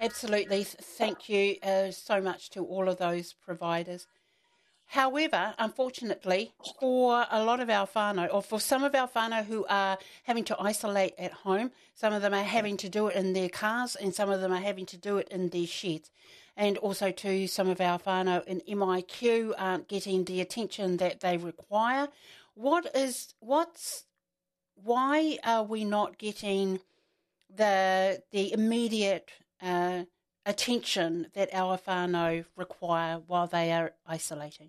Absolutely. Thank you so much to all of those providers. However, unfortunately, for a lot of our whānau, or for some of our whānau who are having to isolate at home, some of them are having to do it in their cars and some of them are having to do it in their sheds. And also to some of our whānau in MIQ aren't getting the attention that they require. Why are we not getting the immediate attention that our whānau require while they are isolating?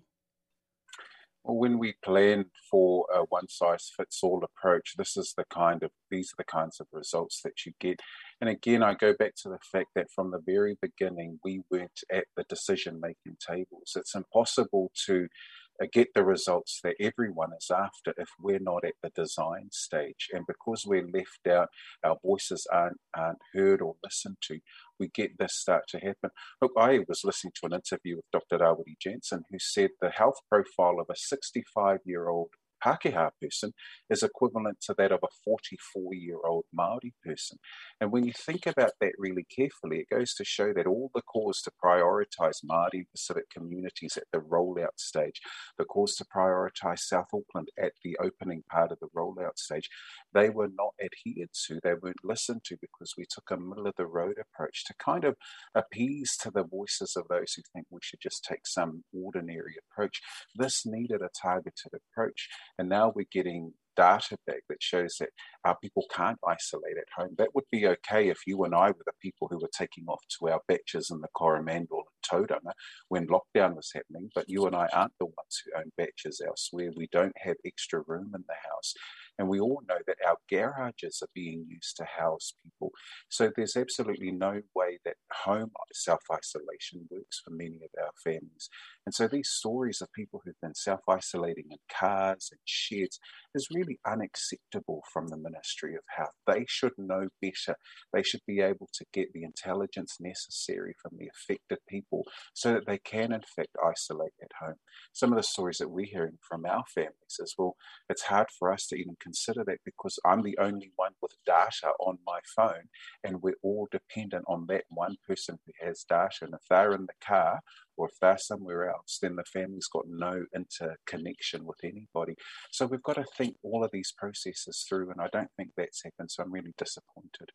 Well, when we plan for a one-size-fits-all approach, these are the kinds of results that you get. And again, I go back to the fact that from the very beginning, we weren't at the decision-making tables. It's impossible to get the results that everyone is after if we're not at the design stage. And because we're left out, our voices aren't heard or listened to, we get this start to happen. Look, I was listening to an interview with Dr. Rawiri Jensen, who said the health profile of a 65-year-old Pākehā person is equivalent to that of a 44-year-old Māori person. And when you think about that really carefully, it goes to show that all the calls to prioritise Māori Pacific communities at the rollout stage, the calls to prioritise South Auckland at the opening part of the rollout stage, they were not adhered to, they weren't listened to because we took a middle-of-the-road approach to kind of appease to the voices of those who think we should just take some ordinary approach. This needed a targeted approach. And now we're getting data back that shows that our people can't isolate at home. That would be okay if you and I were the people who were taking off to our batches in the Coromandel and Tauranga when lockdown was happening, but you and I aren't the ones who own batches elsewhere. We don't have extra room in the house. And we all know that our garages are being used to house people. So there's absolutely no way that home self-isolation works for many of our families. And so these stories of people who've been self-isolating in cars and sheds is really unacceptable from the Ministry of Health. They should know better. They should be able to get the intelligence necessary from the affected people so that they can, in fact, isolate at home. Some of the stories that we're hearing from our families is, well, it's hard for us to even consider that because I'm the only one with data on my phone and we're all dependent on that one person who has data. And if they're in the car or if they're somewhere else, then the family's got no interconnection with anybody. So we've got to think all of these processes through, and I don't think that's happened, so I'm really disappointed.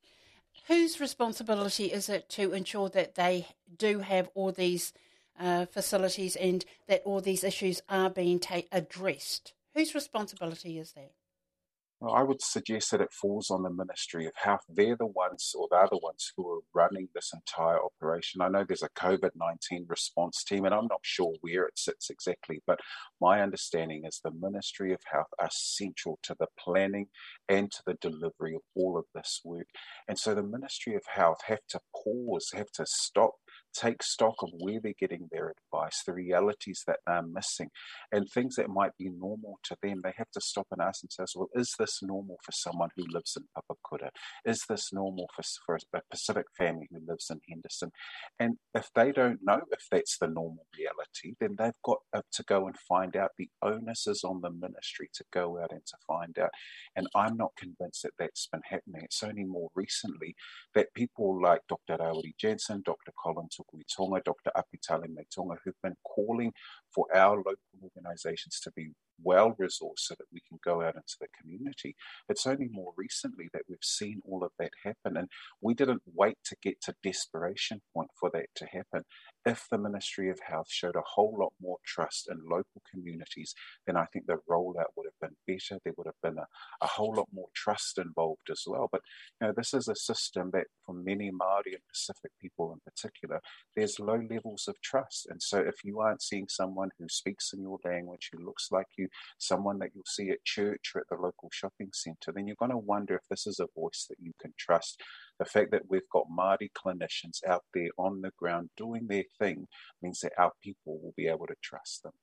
Whose responsibility is it to ensure that they do have all these facilities and that all these issues are being addressed? Whose responsibility is that? Well, I would suggest that it falls on the Ministry of Health. They're the ones, or they're the ones who are running this entire operation. I know there's a COVID-19 response team, and I'm not sure where it sits exactly, but my understanding is the Ministry of Health are central to the planning and to the delivery of all of this work. And so the Ministry of Health have to pause, have to stop, take stock of where they're getting their advice, the realities that they're missing, and things that might be normal to them. They have to stop and ask themselves, well, is this normal for someone who lives in Papakura? Is this normal for a Pacific family who lives in Henderson? And if they don't know if that's the normal reality, then they've got to go and find out. The onus is on the ministry to go out and to find out. And I'm not convinced that that's been happening. It's only more recently that people like Dr. Rawiri Jensen, Dr. Colin Tukuitonga, Dr. Apitale Maitonga, who've been calling for our local organisations to be well-resourced so that we can go out into the community. It's only more recently that we've seen all of that happen, and we didn't wait to get to desperation point for that to happen. If the Ministry of Health showed a whole lot more trust in local communities, then I think the rollout would have been better. There would have been a whole lot more trust involved as well. But this is a system that for many Māori and Pacific people in particular, there's low levels of trust. And so if you aren't seeing someone who speaks in your language, who looks like you, someone that you'll see at church or at the local shopping centre, then you're going to wonder if this is a voice that you can trust. The fact that we've got Māori clinicians out there on the ground doing their thing means that our people will be able to trust them.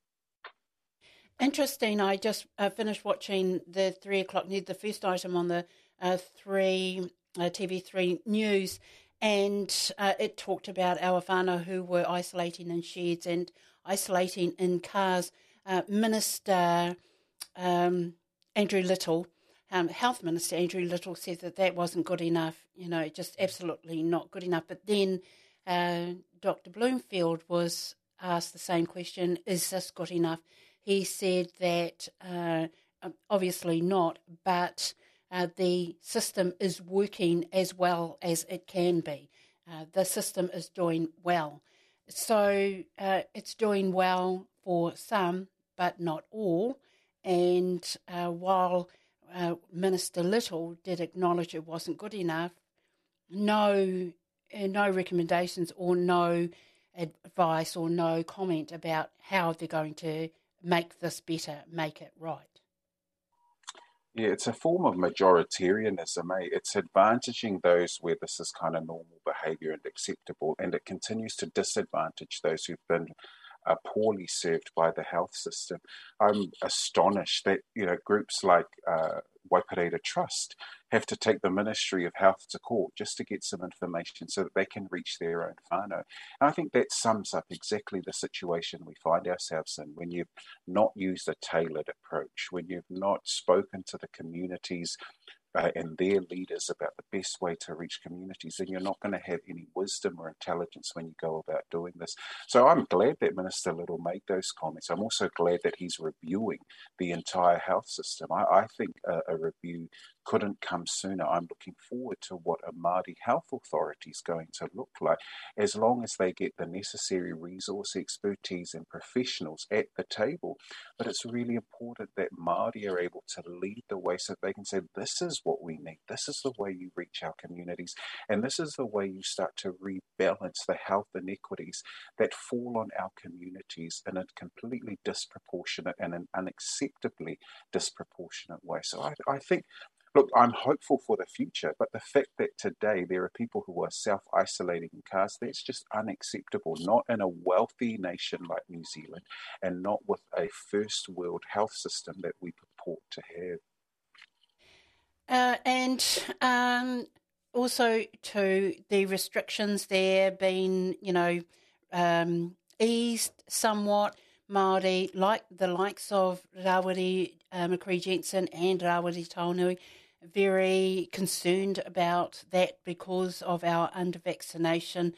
Interesting. I just finished watching the 3 o'clock news, the first item on the TV3 news, and it talked about our whānau who were isolating in sheds and isolating in cars. Minister Andrew Little Health Minister Andrew Little said that wasn't good enough, just absolutely not good enough. But then Dr. Bloomfield was asked the same question, is this good enough? He said that obviously not, but the system is working as well as it can be. The system is doing well. So it's doing well for some, but not all. And while Minister Little did acknowledge it wasn't good enough, no recommendations or no advice or no comment about how they're going to make this better, make it right. Yeah, it's a form of majoritarianism, eh? It's advantaging those where this is kind of normal behaviour and acceptable, and it continues to disadvantage those who've been poorly served by the health system. I'm astonished that groups like Waipareta Trust have to take the Ministry of Health to court just to get some information so that they can reach their own whānau. And I think that sums up exactly the situation we find ourselves in when you've not used a tailored approach, when you've not spoken to the communities and their leaders about the best way to reach communities, then you're not going to have any wisdom or intelligence when you go about doing this. So I'm glad that Minister Little made those comments. I'm also glad that he's reviewing the entire health system. I think a review couldn't come sooner. I'm looking forward to what a Māori health authority is going to look like, as long as they get the necessary resource, expertise and professionals at the table. But it's really important that Māori are able to lead the way so they can say, this is what we need. This is the way you reach our communities. And this is the way you start to rebalance the health inequities that fall on our communities in a completely disproportionate and an unacceptably disproportionate way. So I think, look, I'm hopeful for the future, but the fact that today there are people who are self-isolating in cars, that's just unacceptable, not in a wealthy nation like New Zealand and not with a first world health system that we purport to have. And also to the restrictions there being, eased somewhat. Māori, like the likes of Rawiri Macri-Jensen and Rawiri Taonui, very concerned about that because of our under-vaccination.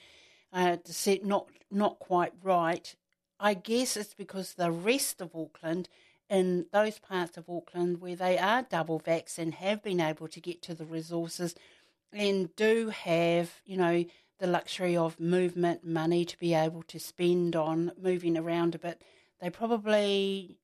Not quite right. I guess it's because the rest of Auckland, in those parts of Auckland where they are double vax and have been able to get to the resources and do have, the luxury of movement money to be able to spend on moving around a bit, they probably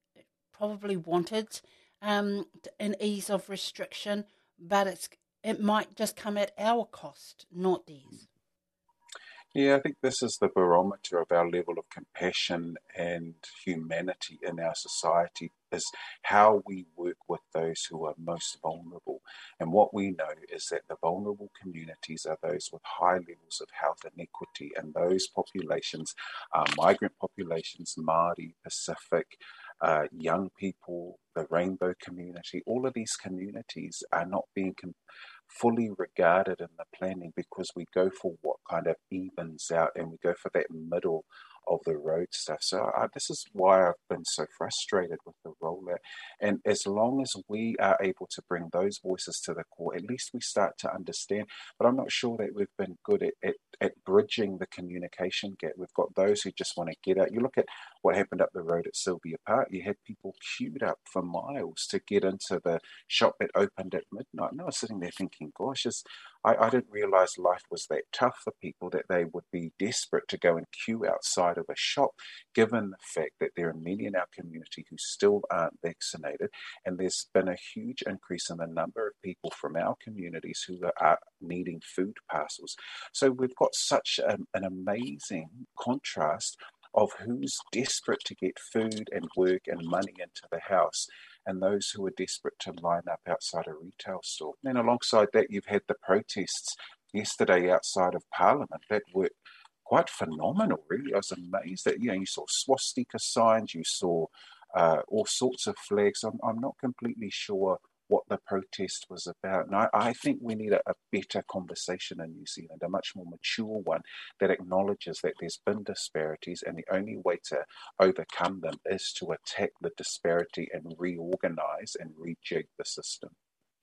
wanted an ease of restriction, but it might just come at our cost, not theirs. Yeah, I think this is the barometer of our level of compassion and humanity in our society, is how we work with those who are most vulnerable. And what we know is that the vulnerable communities are those with high levels of health inequity, and those populations are migrant populations, Māori, Pacific, young people, the rainbow community. All of these communities are not being fully regarded in the planning because we go for what kind of evens out and we go for that middle of the road stuff. So this is why I've been so frustrated with the rollout. And as long as we are able to bring those voices to the core, at least we start to understand. But I'm not sure that we've been good at bridging the communication gap. We've got those who just want to get out. You look at what happened up the road at Sylvia Park. You had people queued up for miles to get into the shop that opened at midnight. And I was sitting there thinking, gosh, I didn't realise life was that tough for people, that they would be desperate to go and queue outside of a shop, given the fact that there are many in our community who still aren't vaccinated. And there's been a huge increase in the number of people from our communities who are needing food parcels. So we've got such an amazing contrast of who's desperate to get food and work and money into the house, and those who are desperate to line up outside a retail store. And alongside that, you've had the protests yesterday outside of Parliament that were quite phenomenal, really. I was amazed that, you saw swastika signs, you saw all sorts of flags. I'm not completely sure what the protest was about. And I think we need a better conversation in New Zealand, a much more mature one that acknowledges that there's been disparities, and the only way to overcome them is to attack the disparity and reorganise and rejig the system.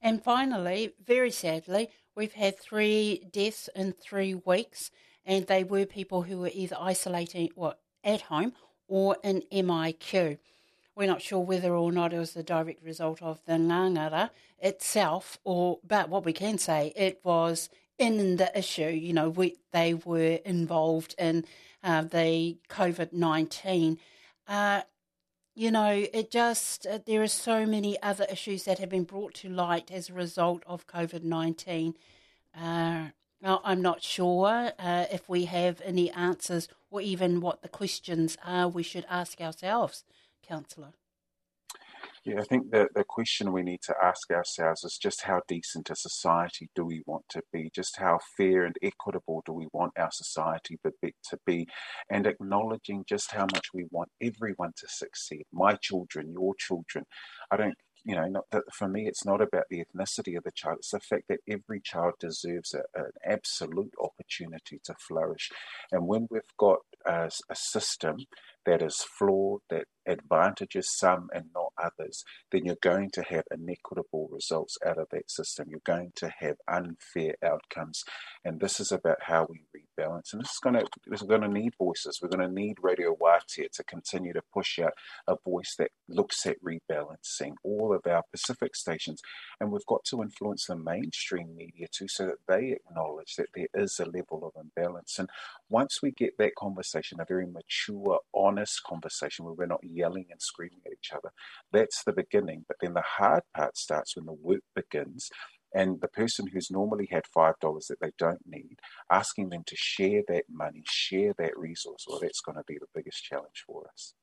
And finally, very sadly, we've had 3 deaths in 3 weeks, and they were people who were either isolating or at home or in MIQ. We're not sure whether or not it was the direct result of the ngangara itself, but what we can say, it was in the issue. They were involved in the COVID-19. There are so many other issues that have been brought to light as a result of COVID-19. Now, I'm not sure if we have any answers or even what the questions are we should ask ourselves, Councillor. Yeah, I think that the question we need to ask ourselves is just how decent a society do we want to be? Just how fair and equitable do we want our society to be? And acknowledging just how much we want everyone to succeed. My children, your children. I don't, not that for me, it's not about the ethnicity of the child. It's the fact that every child deserves an absolute opportunity to flourish. And when we've got a system that is flawed, that advantages some and not others, then you're going to have inequitable results out of that system. You're going to have unfair outcomes. And this is about how we rebalance. And this is going to need voices. We're going to need Radio Wātea to continue to push out a voice that looks at rebalancing all of our Pacific stations. And we've got to influence the mainstream media too, so that they acknowledge that there is a level of imbalance. And once we get that conversation, a very mature, honest conversation where we're not yelling and screaming at each other, that's the beginning. But then the hard part starts when the work begins, and the person who's normally had $5 that they don't need, asking them to share that money, share that resource, well, that's going to be the biggest challenge for us.